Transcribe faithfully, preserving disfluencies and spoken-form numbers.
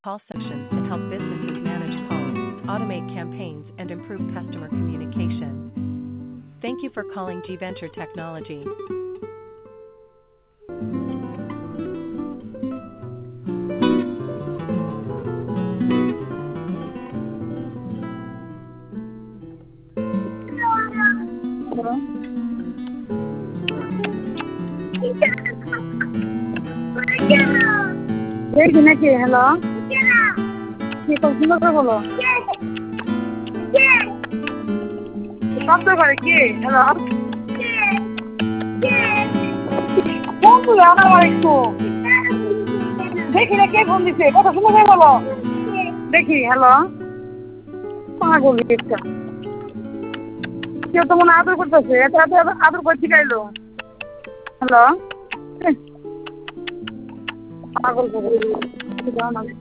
call sections to help businesses manage calls, automate campaigns, and improve customer communication. Thank you for calling G-Venture Technology. Hello? দেখি নাকি hello কি করছি না বলো শব্দ করে কি হ্যালো ফোন তুলে আমার একটু দেখি না কে ফোন দিচ্ছে কথা শুনে বলো দেখি হ্যালো পাগল একটা কেউ তো মনে আদর করতেছে এত এত আদর করছি গাইলো হ্যালো পাগল করে